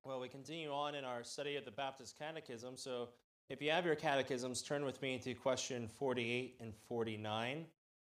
Well, we continue on in our study of the Baptist Catechism. So if you have your catechisms, turn with me to question 48 and 49,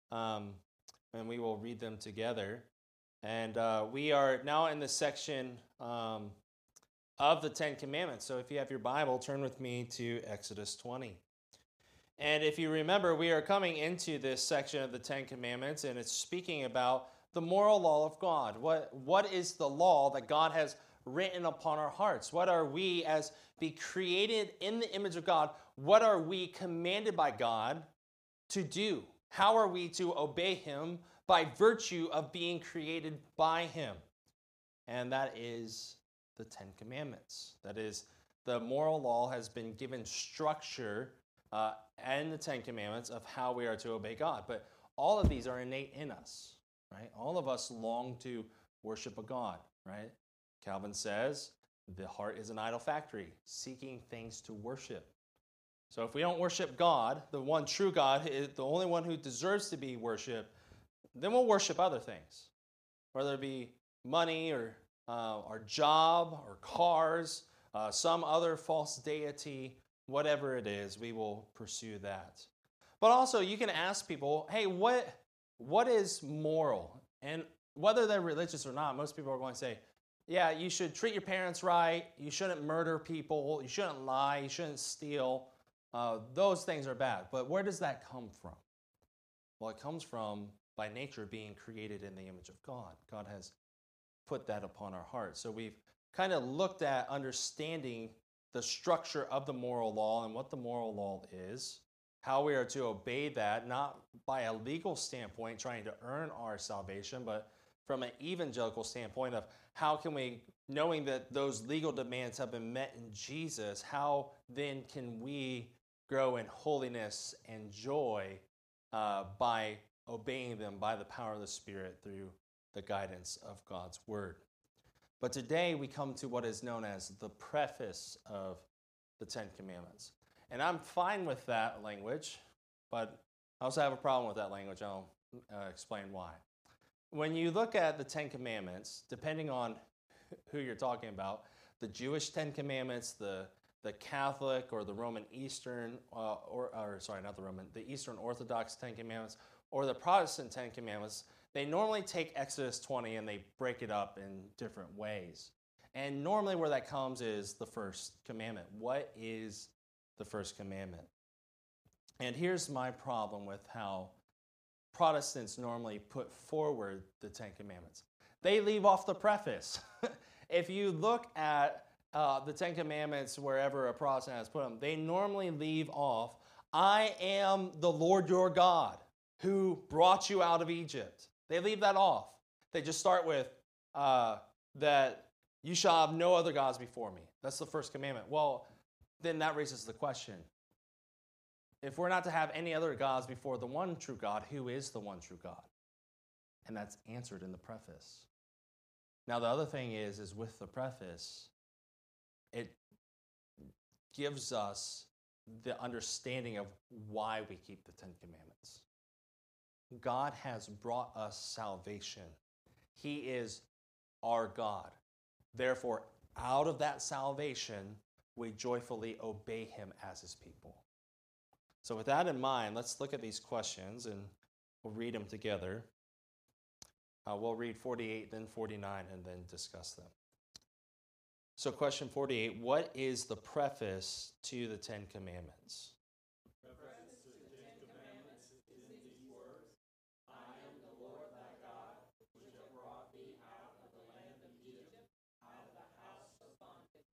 and we will read them together. And we are now in the section of the Ten Commandments. So if you have your Bible, turn with me to Exodus 20. And if you remember, we are coming into this section of the Ten Commandments, and it's speaking about the moral law of God. What is the law that God has written upon our hearts? What are we, as be created in the image of God, what are we commanded by God to do? How are we to obey Him by virtue of being created by Him? And that is the Ten Commandments. That is, the moral law has been given structure and the Ten Commandments of how we are to obey God. But all of these are innate in us, right? All of us long to worship a God, right? Calvin says, the heart is an idol factory, seeking things to worship. So if we don't worship God, the one true God, the only one who deserves to be worshiped, then we'll worship other things, whether it be money or our job or cars, some other false deity, whatever it is, we will pursue that. But also, you can ask people, hey, what is moral? And whether they're religious or not, most people are going to say, yeah, you should treat your parents right, you shouldn't murder people, you shouldn't lie, you shouldn't steal. Those things are bad. But where does that come from? Well, it comes from, by nature, being created in the image of God. God has put that upon our hearts. So we've kind of looked at understanding the structure of the moral law and what the moral law is, how we are to obey that, not by a legal standpoint, trying to earn our salvation, but from an evangelical standpoint of how can we, knowing that those legal demands have been met in Jesus, how then can we grow in holiness and joy by obeying them by the power of the Spirit through the guidance of God's Word. But today we come to what is known as the preface of the Ten Commandments. And I'm fine with that language, but I also have a problem with that language. I'll explain why. When you look at the Ten Commandments, depending on who you're talking about, the Jewish Ten Commandments, the Catholic or the Roman Eastern, the Eastern Orthodox Ten Commandments, or the Protestant Ten Commandments, they normally take Exodus 20 and they break it up in different ways. And normally where that comes is the first commandment. What is the first commandment? And here's my problem with how Protestants normally put forward the Ten Commandments. They leave off the preface. If you look at the Ten Commandments wherever a Protestant has put them, they normally leave off, I am the Lord your God who brought you out of Egypt. They leave that off. They just start with that you shall have no other gods before me. That's the first commandment. Well, then that raises the question. If we're not to have any other gods before the one true God, who is the one true God? And that's answered in the preface. Now, the other thing is with the preface, it gives us the understanding of why we keep the Ten Commandments. God has brought us salvation. He is our God. Therefore, out of that salvation, we joyfully obey Him as His people. So with that in mind, let's look at these questions and we'll read them together. We'll read 48, then 49, and then discuss them. So question 48, what is the preface to the Ten Commandments? The preface to the Ten Commandments is in these words, I am the Lord thy God, which have brought thee out of the land of Egypt, out of the house of bondage.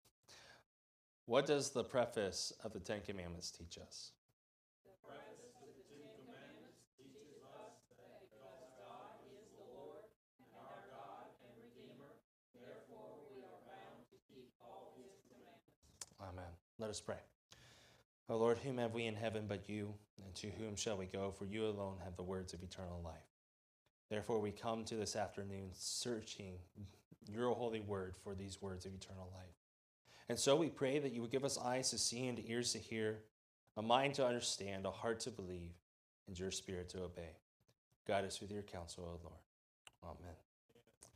What does the preface of the Ten Commandments teach us? The preface to the Ten Commandments teaches us that because God is the Lord and our God and Redeemer, therefore we are bound to keep all His commandments. Amen. Let us pray. O Lord, whom have we in heaven but you, and to whom shall we go? For you alone have the words of eternal life. Therefore we come to this afternoon searching your holy word for these words of eternal life. And so we pray that you would give us eyes to see and ears to hear, a mind to understand, a heart to believe, and your spirit to obey. Guide us with your counsel, O Lord. Amen.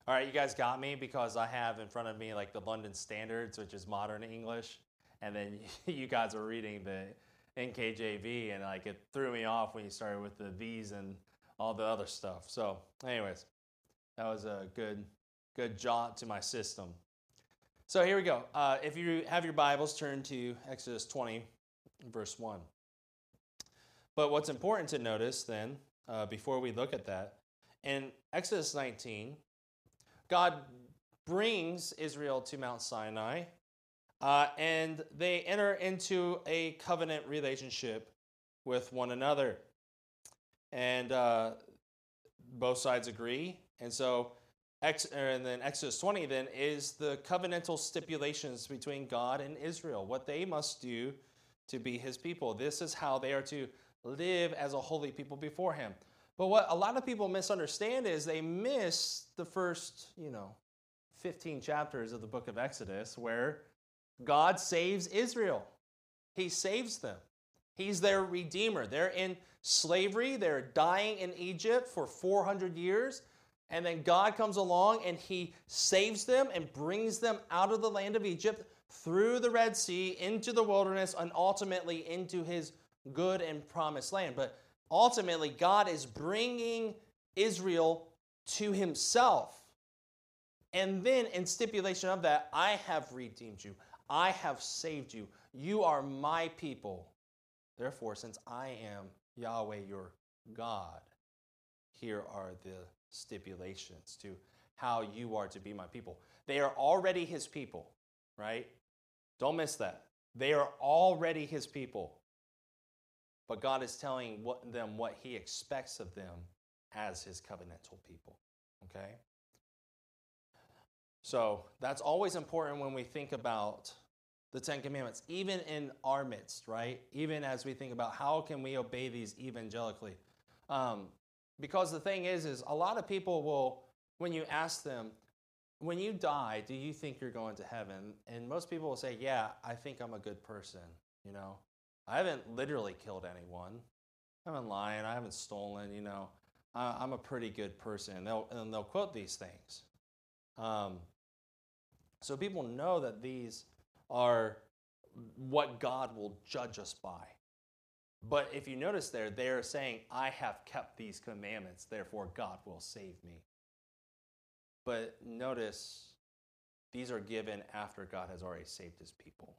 All right, you guys got me because I have in front of me like the London Standards, which is modern English, and then you guys are reading the NKJV, and like it threw me off when you started with the V's and all the other stuff. So, anyways, that was a good jaunt to my system. So here we go. If you have your Bibles, turn to Exodus 20, verse 1. But what's important to notice then, before we look at that, in Exodus 19, God brings Israel to Mount Sinai, and they enter into a covenant relationship with one another. And both sides agree. And so, and then Exodus 20 then is the covenantal stipulations between God and Israel, what they must do to be his people. This is how they are to live as a holy people before him. But what a lot of people misunderstand is they miss the first, 15 chapters of the book of Exodus where God saves Israel. He saves them. He's their redeemer. They're in slavery. They're dying in Egypt for 400 years. And then God comes along and he saves them and brings them out of the land of Egypt through the Red Sea into the wilderness and ultimately into his good and promised land. But ultimately, God is bringing Israel to himself. And then in stipulation of that, I have redeemed you. I have saved you. You are my people. Therefore, since I am Yahweh your God, here are the stipulations to how you are to be my people. They are already his people, right? Don't miss that. They are already his people. But God is telling them what he expects of them as his covenantal people, okay? So that's always important when we think about the Ten Commandments, even in our midst, right? Even as we think about how can we obey these evangelically. Because the thing is a lot of people will, when you ask them, when you die, do you think you're going to heaven? And most people will say, yeah, I think I'm a good person, I haven't literally killed anyone. I haven't lied. I haven't stolen. I'm a pretty good person. And they'll quote these things. So people know that these are what God will judge us by. But if you notice there, they're saying, I have kept these commandments, therefore God will save me. But notice, these are given after God has already saved his people.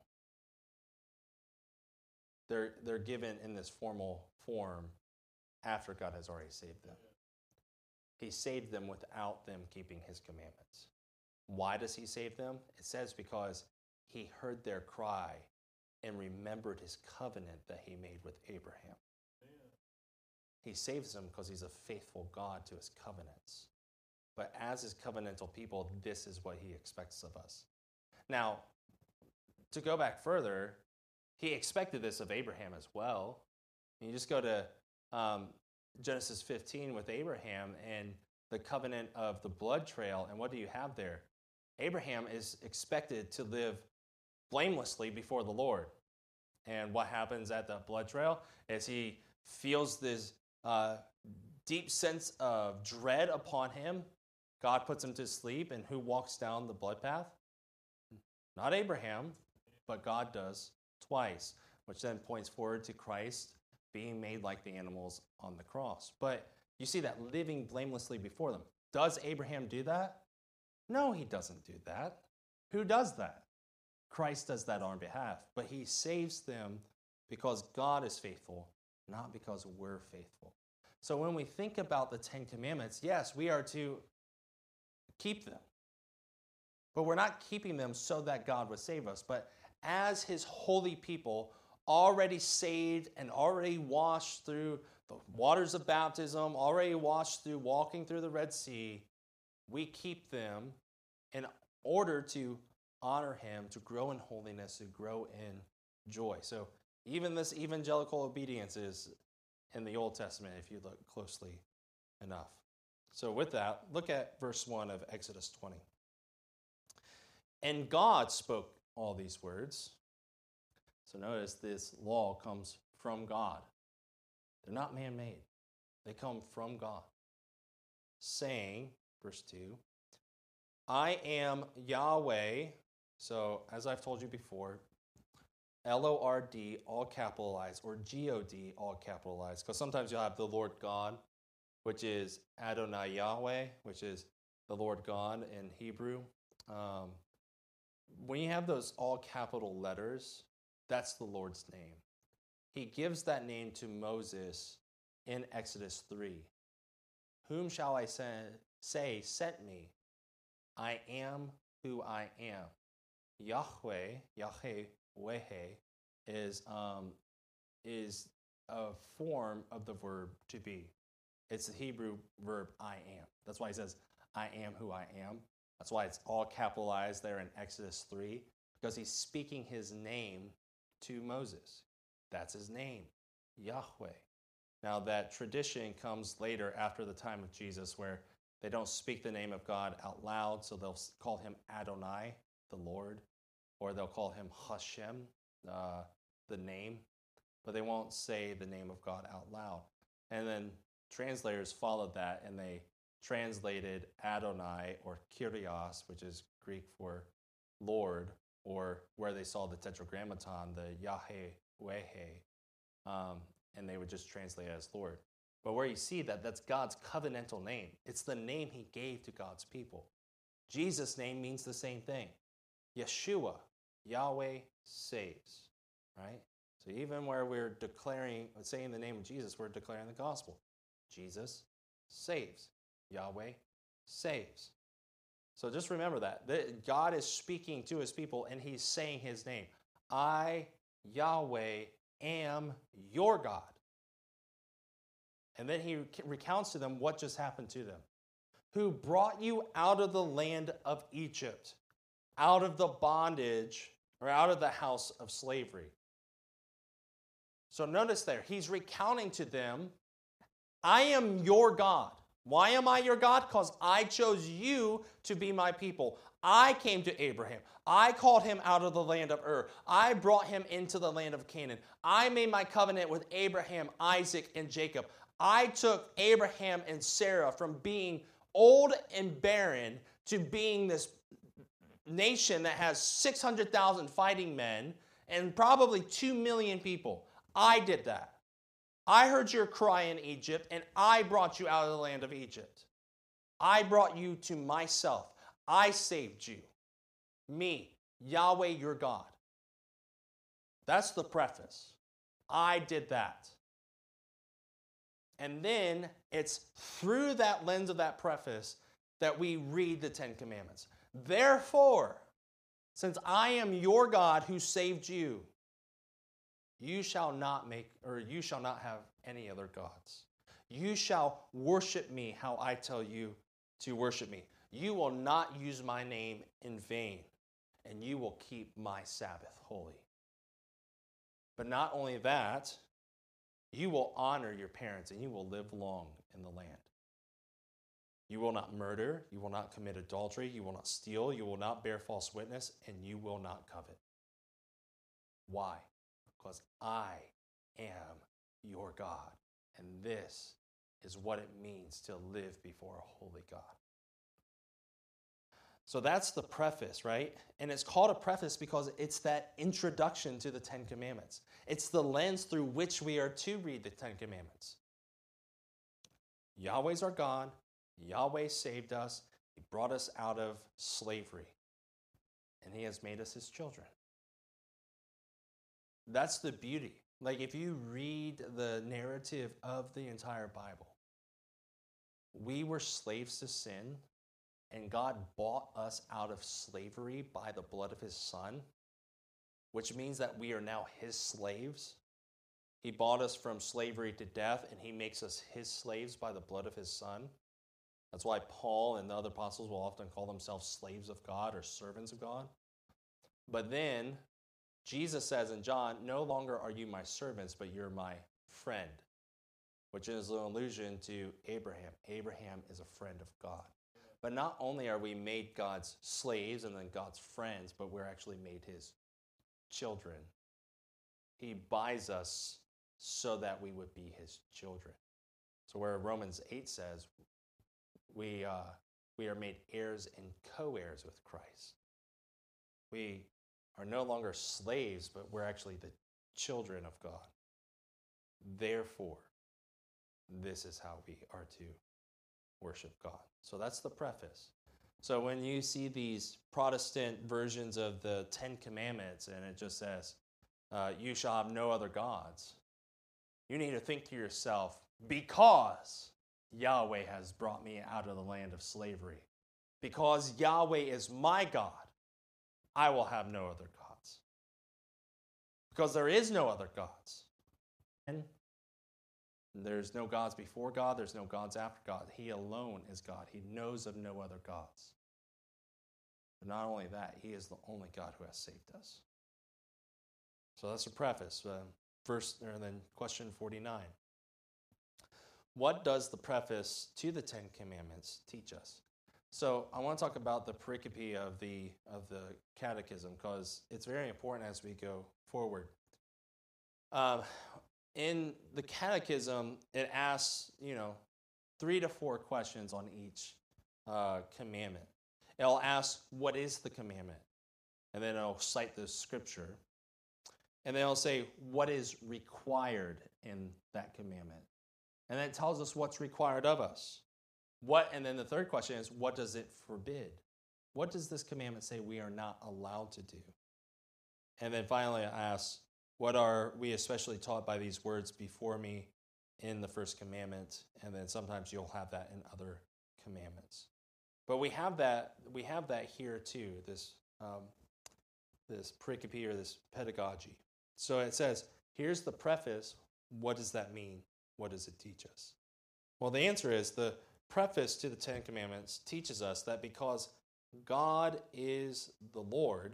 They're given in this formal form after God has already saved them. He saved them without them keeping his commandments. Why does he save them? It says because he heard their cry and remembered his covenant that he made with Abraham. He saves them because he's a faithful God to his covenants. But as his covenantal people, this is what he expects of us. Now, to go back further, he expected this of Abraham as well. You just go to Genesis 15 with Abraham and the covenant of the blood trail, and what do you have there? Abraham is expected to live blamelessly before the Lord. And what happens at the blood trail is he feels this deep sense of dread upon him. God puts him to sleep, and who walks down the blood path? Not Abraham, but God does twice, which then points forward to Christ being made like the animals on the cross. But you see that living blamelessly before them. Does Abraham do that? No, he doesn't do that. Who does that? Christ does that on our behalf. But he saves them because God is faithful, not because we're faithful. So when we think about the Ten Commandments, yes, we are to keep them. But we're not keeping them so that God would save us, but as his holy people, already saved and already washed through the waters of baptism, already washed through walking through the Red Sea, we keep them in order to honor him, to grow in holiness, to grow in joy. So even this evangelical obedience is in the Old Testament if you look closely enough. So with that, look at verse 1 of Exodus 20. And God spoke all these words. So notice this law comes from God. They're not man-made. They come from God. Saying, verse 2, I am Yahweh. So, as I've told you before, Lord, all capitalized, or God, all capitalized. Because sometimes you'll have the Lord God, which is Adonai Yahweh, which is the Lord God in Hebrew. When you have those all capital letters, that's the Lord's name. He gives that name to Moses in Exodus 3. Whom shall I say sent me? I am who I am. Yahweh, Yahweh, is a form of the verb to be. It's the Hebrew verb I am. That's why he says, I am who I am. That's why it's all capitalized there in Exodus 3, because he's speaking his name to Moses. That's his name, Yahweh. Now, that tradition comes later after the time of Jesus, where they don't speak the name of God out loud, so they'll call him Adonai, the Lord, or they'll call him Hashem, the name, but they won't say the name of God out loud. And then translators followed that, and they translated Adonai, or Kyrios, which is Greek for Lord, or where they saw the Tetragrammaton, the Yahweh, and they would just translate it as Lord. But where you see that, that's God's covenantal name. It's the name he gave to God's people. Jesus' name means the same thing. Yeshua, Yahweh saves, right? So even where we're saying the name of Jesus, we're declaring the gospel. Jesus saves. Yahweh saves. So just remember that God is speaking to his people, and he's saying his name. I, Yahweh, am your God. And then he recounts to them what just happened to them. Who brought you out of the land of Egypt, out of the bondage, or out of the house of slavery. So notice there, he's recounting to them, I am your God. Why am I your God? Because I chose you to be my people. I came to Abraham. I called him out of the land of Ur. I brought him into the land of Canaan. I made my covenant with Abraham, Isaac, and Jacob. I took Abraham and Sarah from being old and barren to being this nation that has 600,000 fighting men and probably 2 million people. I did that. I heard your cry in Egypt, and I brought you out of the land of Egypt. I brought you to myself. I saved you. Me, Yahweh your God. That's the preface. I did that. And then it's through that lens of that preface that we read the Ten Commandments. Therefore, since I am your God who saved you, you shall not have any other gods. You shall worship me how I tell you to worship me. You will not use my name in vain, and you will keep my Sabbath holy. But not only that, you will honor your parents, and you will live long in the land. You will not murder, you will not commit adultery, you will not steal, you will not bear false witness, and you will not covet. Why? Because I am your God, and this is what it means to live before a holy God. So that's the preface, right? And it's called a preface because it's that introduction to the Ten Commandments. It's the lens through which we are to read the Ten Commandments. Yahweh's our God. Yahweh saved us. He brought us out of slavery. And he has made us his children. That's the beauty. Like if you read the narrative of the entire Bible, we were slaves to sin, and God bought us out of slavery by the blood of his Son, which means that we are now his slaves. He bought us from slavery to death, and he makes us his slaves by the blood of his Son. That's why Paul and the other apostles will often call themselves slaves of God or servants of God. But then Jesus says in John, no longer are you my servants, but you're my friend, which is an allusion to Abraham. Abraham is a friend of God. But not only are we made God's slaves and then God's friends, but we're actually made his children. He buys us so that we would be his children. So where Romans 8 says, we we are made heirs and co-heirs with Christ. We are no longer slaves, but we're actually the children of God. Therefore, this is how we are to worship God. So that's the preface. So when you see these Protestant versions of the Ten Commandments and it just says, you shall have no other gods, you need to think to yourself, because Yahweh has brought me out of the land of slavery, because Yahweh is my God, I will have no other gods. Because there is no other gods. And there's no gods before God, there's no gods after God. He alone is God. He knows of no other gods. But not only that, he is the only God who has saved us. So that's the preface. Then question 49. What does the preface to the Ten Commandments teach us? So I want to talk about the pericope of the catechism because it's very important as we go forward. In the catechism, it asks, 3 to 4 questions on each commandment. It'll ask, what is the commandment? And then it'll cite the scripture. And then it'll say, what is required in that commandment? And then it tells us what's required of us. And then the third question is, what does it forbid? What does this commandment say we are not allowed to do? And then finally it asks, what are we especially taught by these words before me in the first commandment? And then sometimes you'll have that in other commandments. But we have that here too, this pericope or this pedagogy. So it says, here's the preface. What does that mean? What does it teach us? Well, the answer is the preface to the Ten Commandments teaches us that because God is the Lord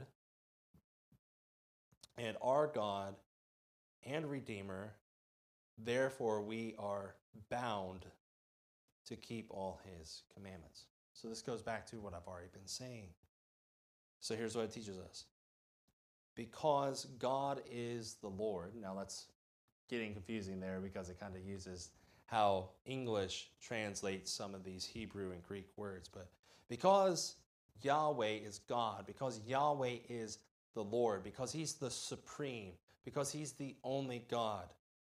and our God and Redeemer, therefore we are bound to keep all his commandments. So this goes back to what I've already been saying. So here's what it teaches us. Because God is the Lord. Now that's getting confusing there because it kind of uses how English translates some of these Hebrew and Greek words. But because Yahweh is God, because Yahweh is the Lord, because he's the supreme, because he's the only God,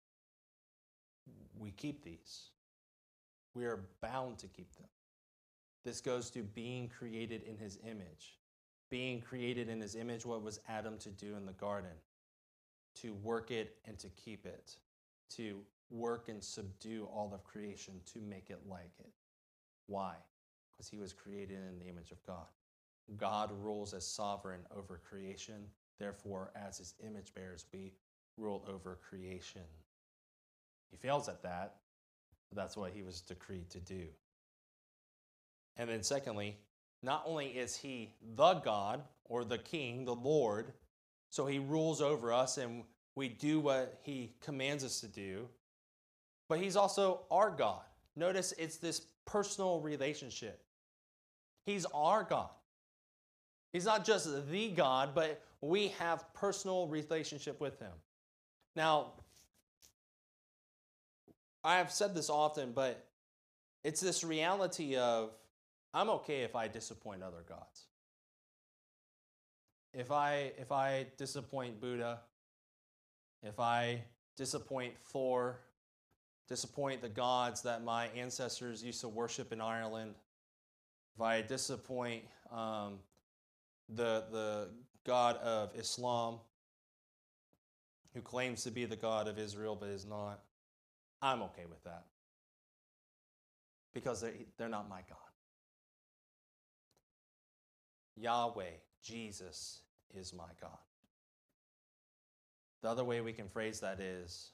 we keep these. We are bound to keep them. This goes to being created in his image. Being created in his image, what was Adam to do in the garden? To work it and to keep it. To work and subdue all of creation, to make it like it. Why? Because he was created in the image of God. God rules as sovereign over creation. Therefore, as his image bearers, we rule over creation. He fails at that, but that's what he was decreed to do. And then secondly, not only is he the God or the King, the Lord, so he rules over us and we do what he commands us to do, but he's also our God. Notice it's this personal relationship. He's our God. He's not just the God, but we have personal relationship with him. Now, I have said this often, but it's this reality of I'm okay if I disappoint other gods. If I disappoint Buddha, if I disappoint Thor, disappoint the gods that my ancestors used to worship in Ireland, if I disappoint the God of Islam, who claims to be the God of Israel but is not, I'm okay with that. Because they're not my God. Yahweh, Jesus, is my God. The other way we can phrase that is,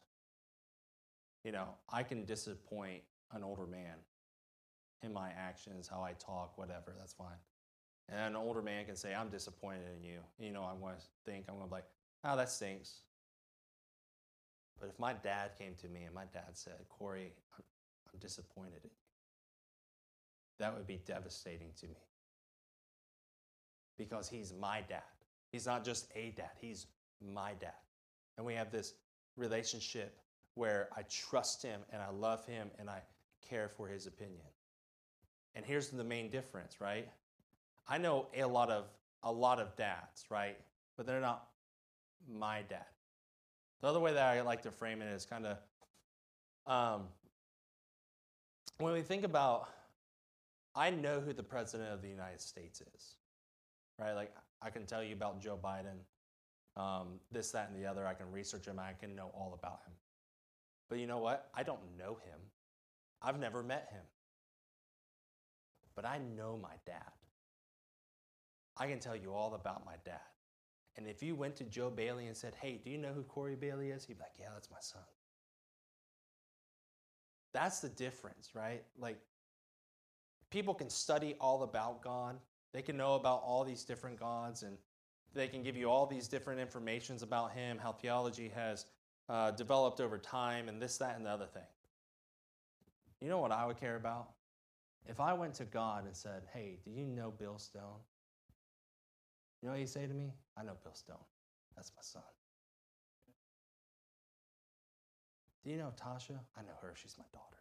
I can disappoint an older man in my actions, how I talk, whatever, that's fine. And an older man can say, I'm disappointed in you. I'm going to be like, oh, that stinks. But if my dad came to me and my dad said, Corey, I'm disappointed in you, that would be devastating to me. Because he's my dad. He's not just a dad, he's my dad. And we have this relationship where I trust him and I love him and I care for his opinion. And here's the main difference, right? I know a lot of dads, right? But they're not my dad. The other way that I like to frame it is kind of when we think about, I know who the president of the United States is, right? Like I can tell you about Joe Biden, this, that, and the other. I can research him. I can know all about him. But you know what? I don't know him. I've never met him. But I know my dad. I can tell you all about my dad. And if you went to Joe Bailey and said, hey, do you know who Corey Bailey is? He'd be like, yeah, that's my son. That's the difference, right? Like, people can study all about God. They can know about all these different gods, and they can give you all these different informations about him, how theology has developed over time, and this, that, and the other thing. You know what I would care about? If I went to God and said, hey, do you know Bill Stone? You know what he'd say to me? I know Bill Stone. That's my son. Do you know Tasha? I know her. She's my daughter.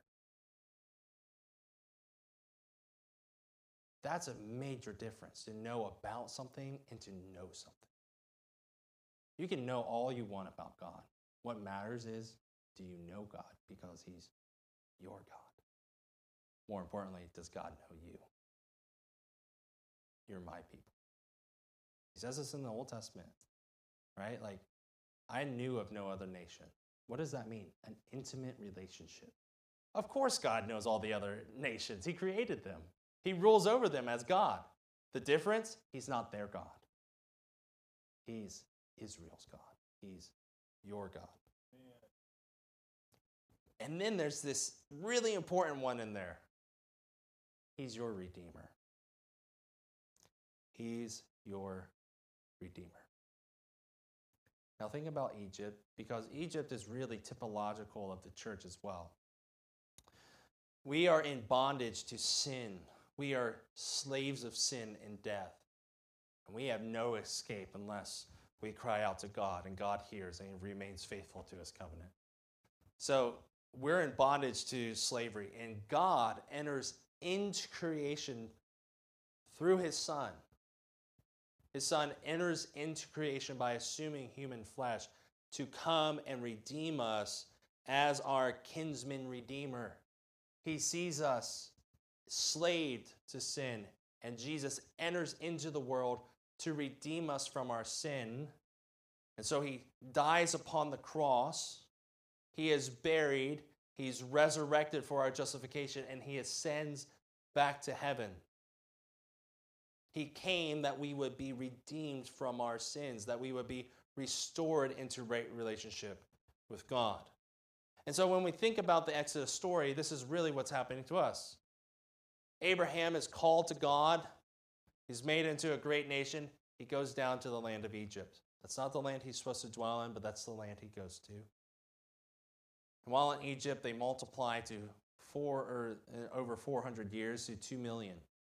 That's a major difference, to know about something and to know something. You can know all you want about God. What matters is, do you know God? Because he's your God. More importantly, does God know you? You're my people. He says this in the Old Testament, right? Like, I knew of no other nation. What does that mean? An intimate relationship. Of course God knows all the other nations. He created them. He rules over them as God. The difference, he's not their God. He's Israel's God. He's your God. And then there's this really important one in there. He's your Redeemer. He's your Redeemer. Now think about Egypt, because Egypt is really typological of the church as well. We are in bondage to sin. We are slaves of sin and death. And we have no escape unless we cry out to God, and God hears and remains faithful to his covenant. So we're in bondage to slavery, and God enters into creation through his Son. His Son enters into creation by assuming human flesh to come and redeem us as our kinsman redeemer. He sees us slaved to sin, and Jesus enters into the world to redeem us from our sin. And so he dies upon the cross. He is buried. He's resurrected for our justification, and he ascends back to heaven. He came that we would be redeemed from our sins, that we would be restored into right relationship with God. And so when we think about the Exodus story, this is really what's happening to us. Abraham is called to God. He's made into a great nation. He goes down to the land of Egypt. That's not the land he's supposed to dwell in, but that's the land he goes to. And while in Egypt, they multiply to over 400 years to 2 million.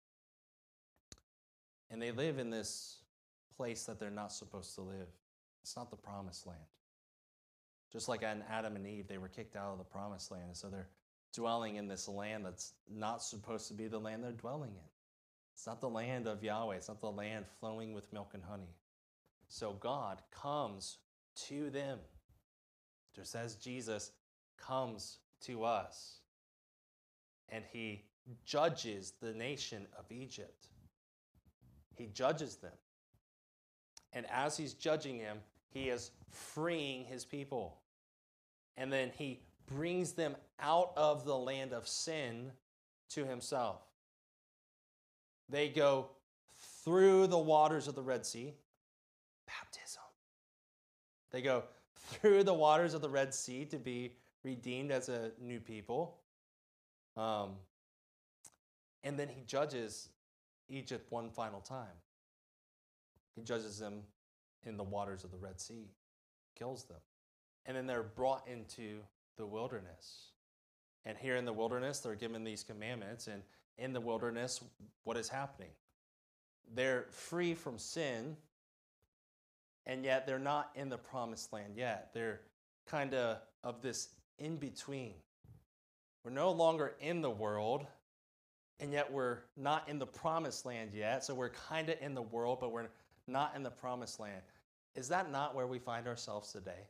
And they live in this place that they're not supposed to live. It's not the promised land. Just like in Adam and Eve, they were kicked out of the promised land. And so they're dwelling in this land that's not supposed to be the land they're dwelling in. It's not the land of Yahweh. It's not the land flowing with milk and honey. So God comes to them, just as Jesus comes to us. And he judges the nation of Egypt. He judges them. And as he's judging them, he is freeing his people. And then he brings them out of the land of sin to himself. They go through the waters of the Red Sea, baptism. They go through the waters of the Red Sea to be redeemed as a new people. And then he judges Egypt one final time. He judges them in the waters of the Red Sea, kills them. And then they're brought into the wilderness. And here in the wilderness, they're given these commandments. And in the wilderness, what is happening? They're free from sin, and yet they're not in the promised land yet. They're kind of this in-between. We're no longer in the world, and yet we're not in the promised land yet. So we're kind of in the world, but we're not in the promised land. Is that not where we find ourselves today?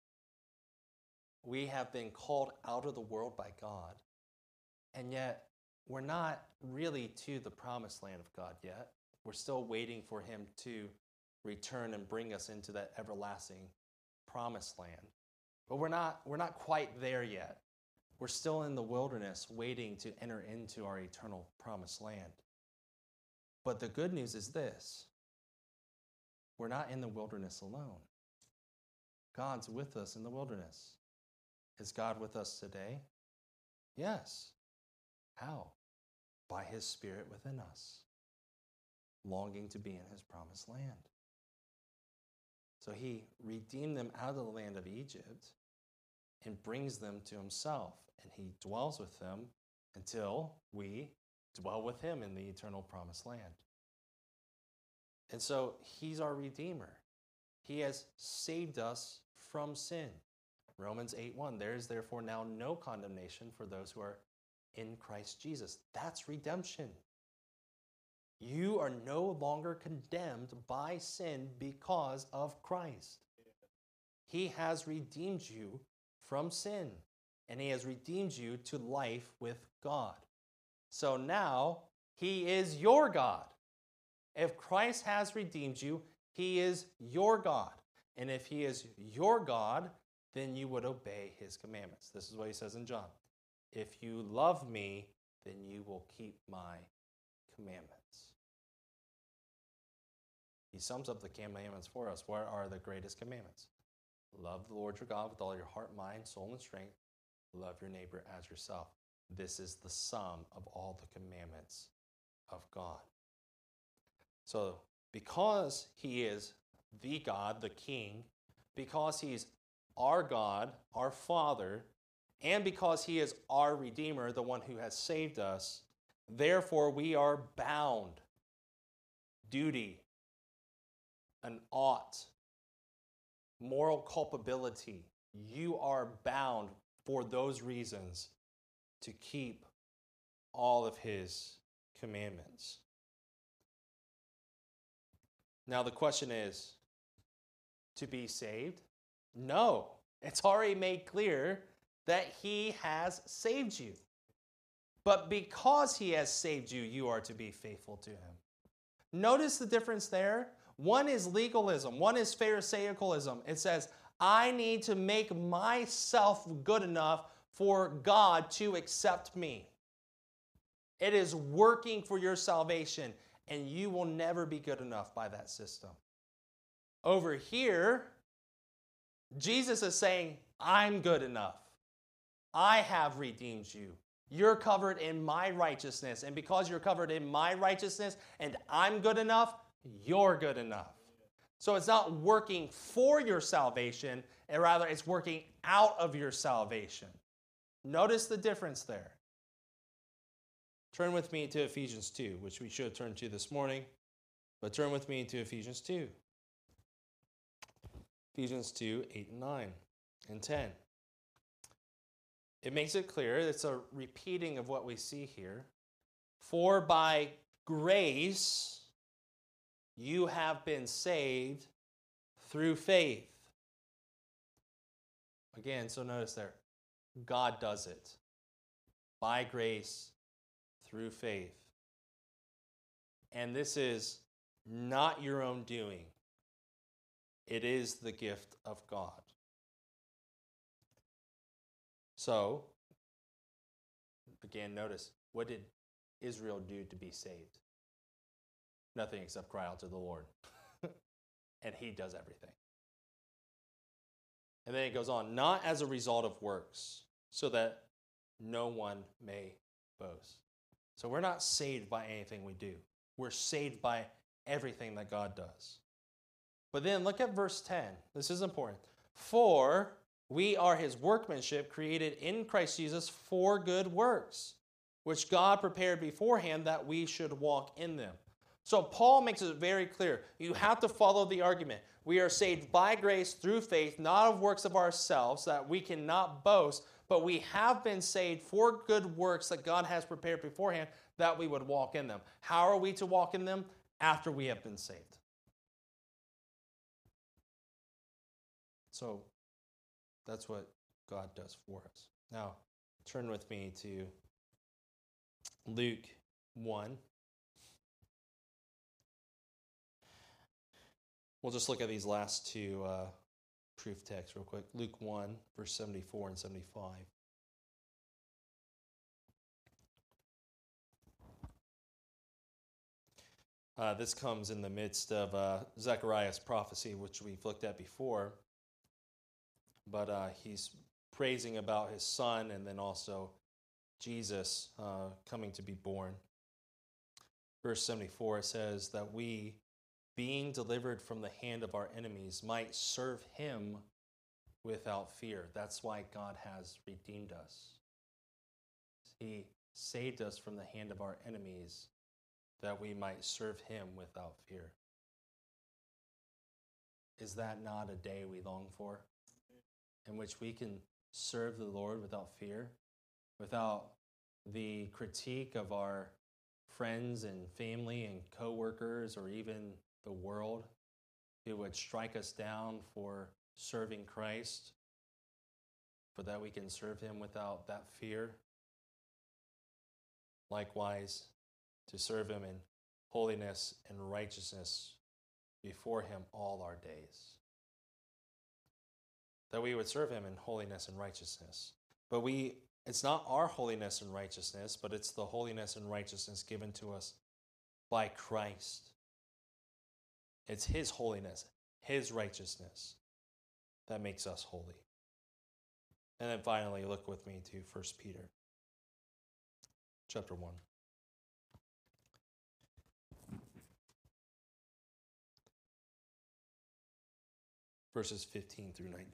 We have been called out of the world by God, and yet we're not really to the promised land of God yet. We're still waiting for him to return and bring us into that everlasting promised land. But we're not quite there yet. We're still in the wilderness waiting to enter into our eternal promised land. But the good news is this: we're not in the wilderness alone. God's with us in the wilderness. Is God with us today? Yes. How? By his Spirit within us, longing to be in his promised land. So he redeemed them out of the land of Egypt and brings them to himself, and he dwells with them until we dwell with him in the eternal promised land. And so he's our Redeemer. He has saved us from sin. Romans 8:1, there is therefore now no condemnation for those who are in Christ Jesus. That's redemption. You are no longer condemned by sin because of Christ. He has redeemed you from sin, and he has redeemed you to life with God. So now he is your God. If Christ has redeemed you, he is your God. And if he is your God, then you would obey his commandments. This is what he says in John. If you love me, then you will keep my commandments. He sums up the commandments for us. What are the greatest commandments? Love the Lord your God with all your heart, mind, soul, and strength. Love your neighbor as yourself. This is the sum of all the commandments of God. So, because he is the God, the King, because he's our God, our Father, and because he is our Redeemer, the one who has saved us, therefore we are bound. Duty, an ought, moral culpability. You are bound for those reasons to keep all of his commandments. Now the question is, to be saved? No. It's already made clear that he has saved you. But because he has saved you, you are to be faithful to him. Notice the difference there. One is legalism. One is Pharisaicalism. It says, I need to make myself good enough for God to accept me. It is working for your salvation, and you will never be good enough by that system. Over here, Jesus is saying, I'm good enough. I have redeemed you. You're covered in my righteousness. And because you're covered in my righteousness and I'm good enough, you're good enough. So it's not working for your salvation, and rather it's working out of your salvation. Notice the difference there. Turn with me to Ephesians 2, which we should turn to this morning. But turn with me to Ephesians 2. Ephesians 2, 8 and 9 and 10. It makes it clear, it's a repeating of what we see here. For by grace you have been saved through faith. Again, so notice there, God does it. By grace, through faith. And this is not your own doing. It is the gift of God. So, again, notice, what did Israel do to be saved? Nothing except cry out to the Lord. And he does everything. And then it goes on, not as a result of works, so that no one may boast. So we're not saved by anything we do. We're saved by everything that God does. But then look at verse 10. This is important. For we are his workmanship, created in Christ Jesus for good works, which God prepared beforehand that we should walk in them. So Paul makes it very clear. You have to follow the argument. We are saved by grace through faith, not of works of ourselves, that we cannot boast, but we have been saved for good works that God has prepared beforehand that we would walk in them. How are we to walk in them? After we have been saved. So that's what God does for us. Now, turn with me to Luke 1. We'll just look at these last two proof texts real quick. Luke 1, verse 74 and 75. This comes in the midst of Zechariah's prophecy, which we've looked at before. But he's praising about his son and then also Jesus coming to be born. Verse 74 says that we, being delivered from the hand of our enemies, might serve him without fear. That's why God has redeemed us. He saved us from the hand of our enemies that we might serve him without fear. Is that not a day we long for? In which we can serve the Lord without fear, without the critique of our friends and family and co-workers or even the world who would strike us down for serving Christ, but that we can serve him without that fear. Likewise, to serve him in holiness and righteousness before him all our days. That we would serve him in holiness and righteousness. But it's not our holiness and righteousness, but it's the holiness and righteousness given to us by Christ. It's his holiness, his righteousness that makes us holy. And then finally, look with me to 1 Peter chapter 1. Verses 15 through 19.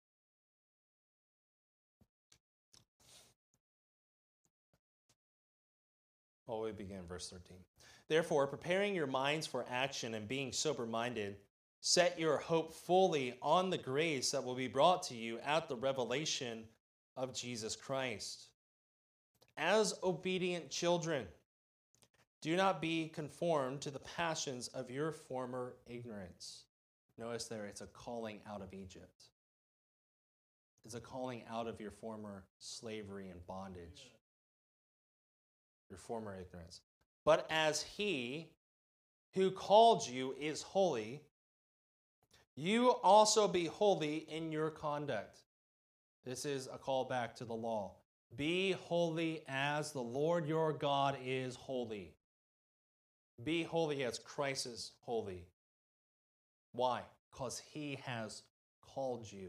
Well, we begin verse 13. Therefore, preparing your minds for action and being sober-minded, set your hope fully on the grace that will be brought to you at the revelation of Jesus Christ. As obedient children, do not be conformed to the passions of your former ignorance. Notice there, it's a calling out of Egypt. It's a calling out of your former slavery and bondage, your former ignorance. But as he who called you is holy, you also be holy in your conduct. This is a call back to the law. Be holy as the Lord your God is holy. Be holy as Christ is holy. Why? Because he has called you.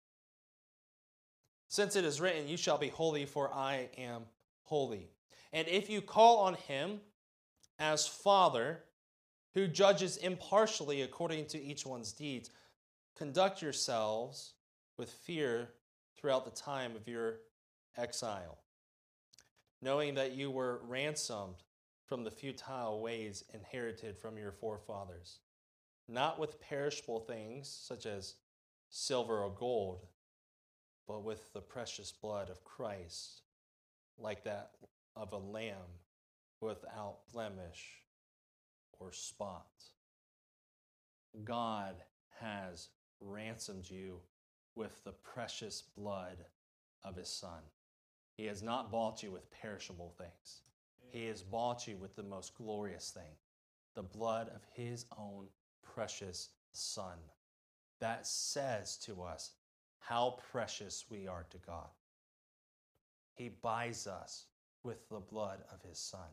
Since it is written, you shall be holy, for I am holy. And if you call on him as Father, who judges impartially according to each one's deeds, conduct yourselves with fear throughout the time of your exile, knowing that you were ransomed from the futile ways inherited from your forefathers, not with perishable things such as silver or gold, but with the precious blood of Christ, like that of a lamb without blemish or spot. God has ransomed you with the precious blood of his Son. He has not bought you with perishable things. He has bought you with the most glorious thing, the blood of his own precious Son. That says to us how precious we are to God. He buys us with the blood of his Son.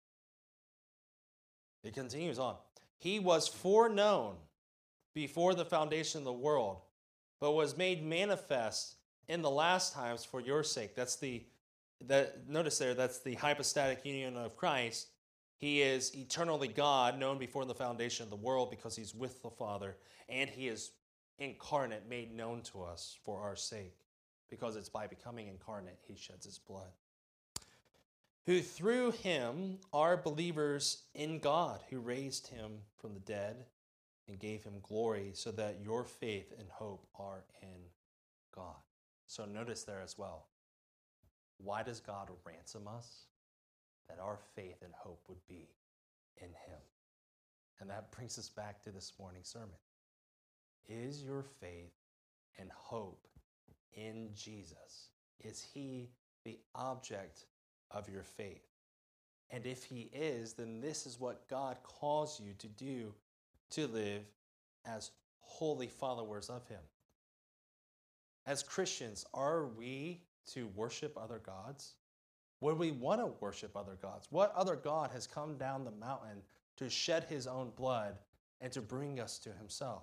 It continues on. He was foreknown before the foundation of the world, but was made manifest in the last times for your sake. Notice there, that's the hypostatic union of Christ. He is eternally God, known before the foundation of the world because he's with the Father, and he is incarnate, made known to us for our sake, because it's by becoming incarnate he sheds his blood. Who through him are believers in God, who raised him from the dead and gave him glory, so that your faith and hope are in God. So notice there as well. Why does God ransom us? that our faith and hope would be in him. And that brings us back to this morning's sermon. Is your faith and hope in Jesus? Is he the object of your faith? And if he is, then this is what God calls you to do, to live as holy followers of him. As Christians, are we to worship other gods? Would we want to worship other gods? What other God has come down the mountain to shed his own blood and to bring us to himself?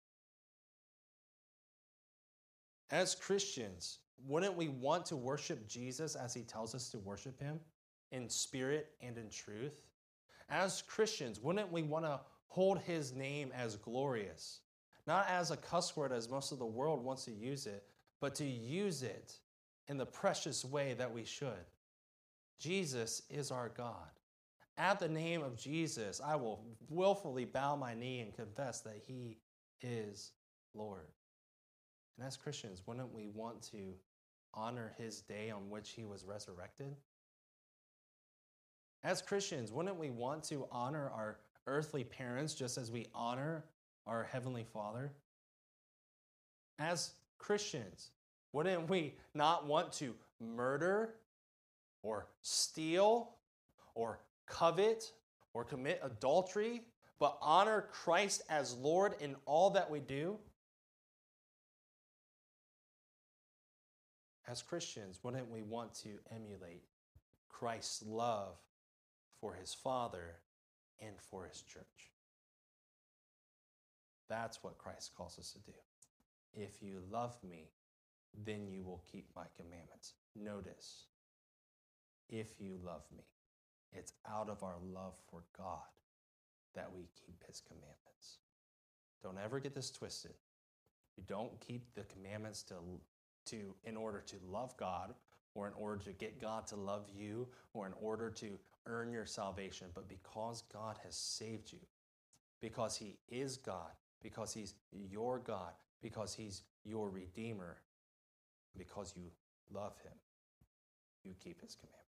As Christians, wouldn't we want to worship Jesus as he tells us to worship him, in spirit and in truth? As Christians, wouldn't we want to hold his name as glorious, not as a cuss word as most of the world wants to use it, but to use it in the precious way that we should? Jesus is our God. At the name of Jesus, I will willfully bow my knee and confess that he is Lord. And as Christians, wouldn't we want to honor his day on which he was resurrected? As Christians, wouldn't we want to honor our earthly parents just as we honor our Heavenly Father? As Christians, wouldn't we not want to murder or steal or covet or commit adultery, but honor Christ as Lord in all that we do? As Christians, wouldn't we want to emulate Christ's love for his Father and for his church? That's what Christ calls us to do. If you love me, then you will keep my commandments. Notice, if you love me, it's out of our love for God that we keep his commandments. Don't ever get this twisted. You don't keep the commandments in order to love God, or in order to get God to love you, or in order to earn your salvation, but because God has saved you, because he is God, because he's your God, because he's your Redeemer, because you love him, you keep his commandments.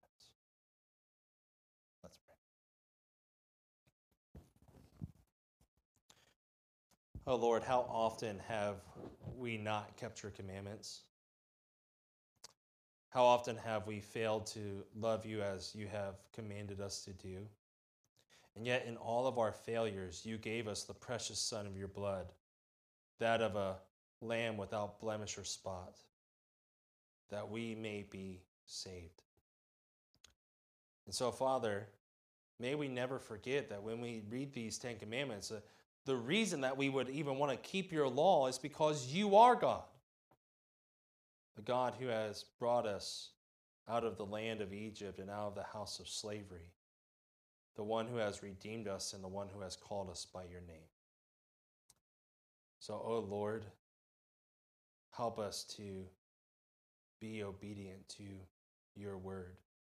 Let's pray. Oh Lord, how often have we not kept your commandments? How often have we failed to love you as you have commanded us to do? And yet in all of our failures, you gave us the precious Son of your blood, that of a lamb without blemish or spot, that we may be saved. And so, Father, may we never forget that when we read these 10 commandments, the reason that we would even want to keep your law is because you are God. The God who has brought us out of the land of Egypt and out of the house of slavery. The one who has redeemed us and the one who has called us by your name. So, oh Lord, help us to be obedient to your word.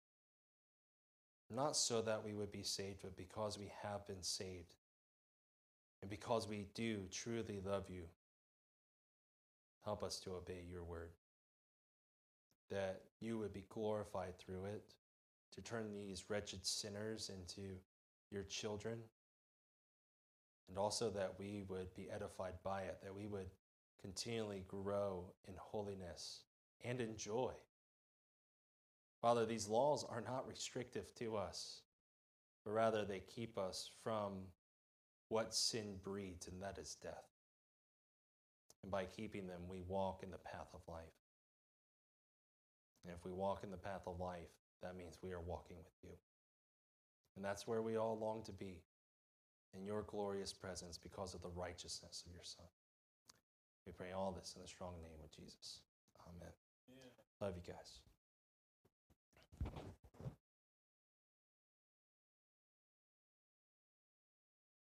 Not so that we would be saved, but because we have been saved. And because we do truly love you, help us to obey your word. That you would be glorified through it, to turn these wretched sinners into your children, and also that we would be edified by it, that we would continually grow in holiness and in joy. Father, these laws are not restrictive to us, but rather they keep us from what sin breeds, and that is death. And by keeping them, we walk in the path of life. And if we walk in the path of life, that means we are walking with you. And that's where we all long to be, in your glorious presence because of the righteousness of your Son. We pray all this in the strong name of Jesus. Amen. Yeah. Love you guys.